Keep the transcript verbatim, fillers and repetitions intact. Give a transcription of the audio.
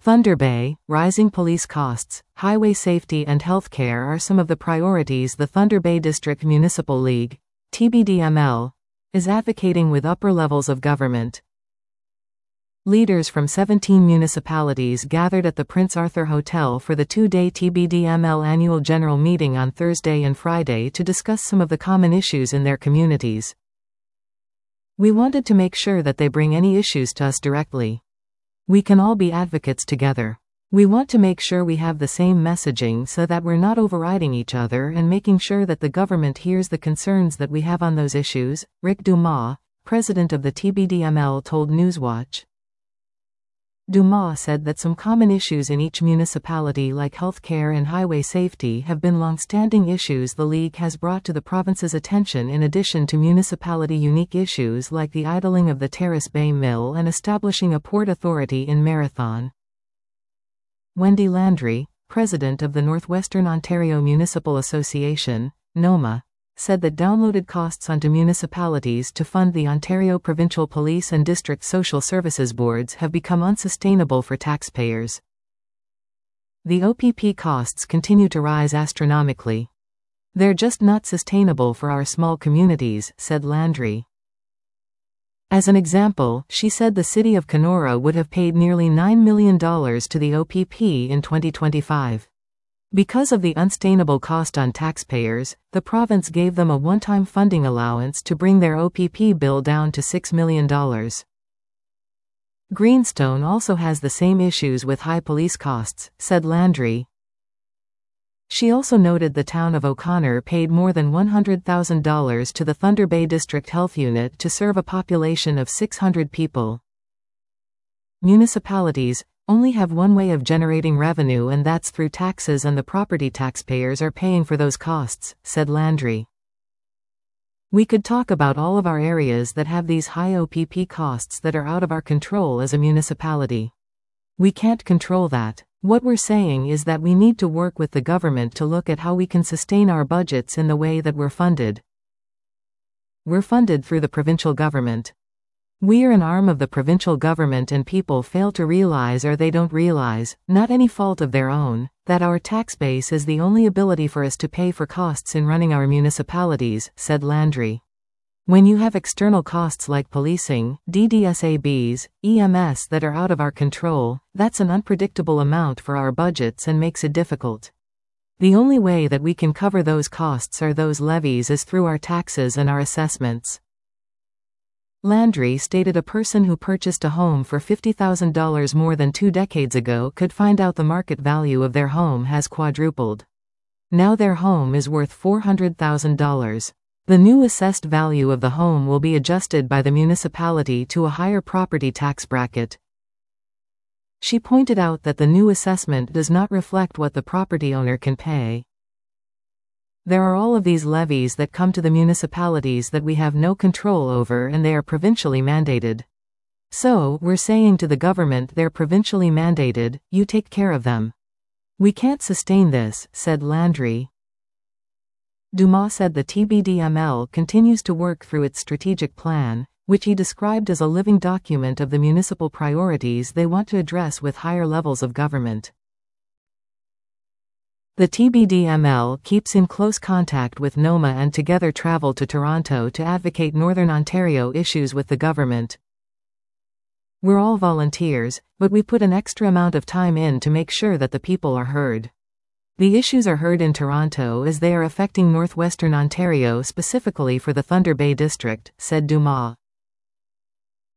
Thunder Bay, rising police costs, highway safety and healthcare are some of the priorities the Thunder Bay District Municipal League, T B D M L, is advocating with upper levels of government. Leaders from seventeen municipalities gathered at the Prince Arthur Hotel for the two-day T B D M L annual general meeting on Thursday and Friday to discuss some of the common issues in their communities. We wanted to make sure that they bring any issues to us directly. We can all be advocates together. We want to make sure we have the same messaging so that we're not overriding each other and making sure that the government hears the concerns that we have on those issues, Rick Dumas, president of the T B D M L, told Newswatch. Dumas said that some common issues in each municipality like healthcare and highway safety have been long-standing issues the League has brought to the province's attention in addition to municipality-unique issues like the idling of the Terrace Bay Mill and establishing a port authority in Marathon. Wendy Landry, president of the Northwestern Ontario Municipal Association, NOMA, said that downloaded costs onto municipalities to fund the Ontario Provincial Police and District Social Services Boards have become unsustainable for taxpayers. The O P P costs continue to rise astronomically. They're just not sustainable for our small communities, said Landry. As an example, she said the city of Kenora would have paid nearly nine million dollars to the O P P in twenty twenty-five. Because of the unsustainable cost on taxpayers, the province gave them a one-time funding allowance to bring their O P P bill down to six million dollars. Greenstone also has the same issues with high police costs, said Landry. She also noted the town of O'Connor paid more than one hundred thousand dollars to the Thunder Bay District Health Unit to serve a population of six hundred people. Municipalities only have one way of generating revenue, and that's through taxes, and the property taxpayers are paying for those costs, said Landry. We could talk about all of our areas that have these high O P P costs that are out of our control as a municipality. We can't control that. What we're saying is that we need to work with the government to look at how we can sustain our budgets in the way that we're funded. We're funded through the provincial government. We are an arm of the provincial government, and people fail to realize, or they don't realize, not any fault of their own, that our tax base is the only ability for us to pay for costs in running our municipalities, said Landry. When you have external costs like policing, D D S A Bs, E M S that are out of our control, that's an unpredictable amount for our budgets and makes it difficult. The only way that we can cover those costs or those levies is through our taxes and our assessments. Landry stated a person who purchased a home for fifty thousand dollars more than two decades ago could find out the market value of their home has quadrupled. Now their home is worth four hundred thousand dollars. The new assessed value of the home will be adjusted by the municipality to a higher property tax bracket. She pointed out that the new assessment does not reflect what the property owner can pay. There are all of these levies that come to the municipalities that we have no control over, and they are provincially mandated. So, we're saying to the government, they're provincially mandated, you take care of them. We can't sustain this, said Landry. Dumas said the T B D M L continues to work through its strategic plan, which he described as a living document of the municipal priorities they want to address with higher levels of government. The T B D M L keeps in close contact with NOMA and together travel to Toronto to advocate Northern Ontario issues with the government. We're all volunteers, but we put an extra amount of time in to make sure that the people are heard. The issues are heard in Toronto as they are affecting Northwestern Ontario, specifically for the Thunder Bay District, said Dumas.